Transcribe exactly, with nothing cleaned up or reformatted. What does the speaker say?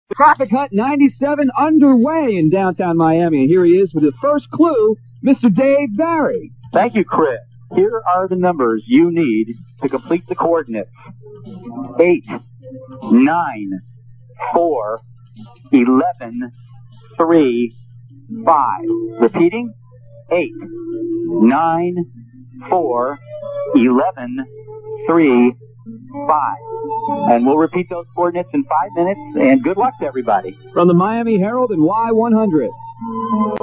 Traffic Hut ninety-seven underway in downtown Miami. And here he is with the first clue, Mister Dave Barry. Thank you, Chris. Here are the numbers you need to complete the coordinates. eight, nine, four, eleven, three, five. Repeating, eight, nine, four, eleven, three, five. And we'll repeat those coordinates in five minutes, and good luck to everybody. From the Miami Herald and Y one hundred.